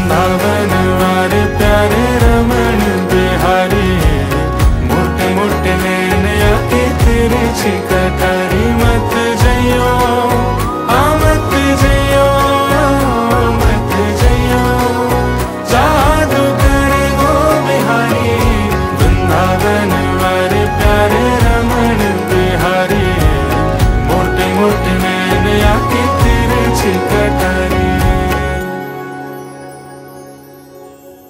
वृंदावन वारे प्यारे रमण बिहारी, मोटे मोटे नैन अति तिरछी कटारी।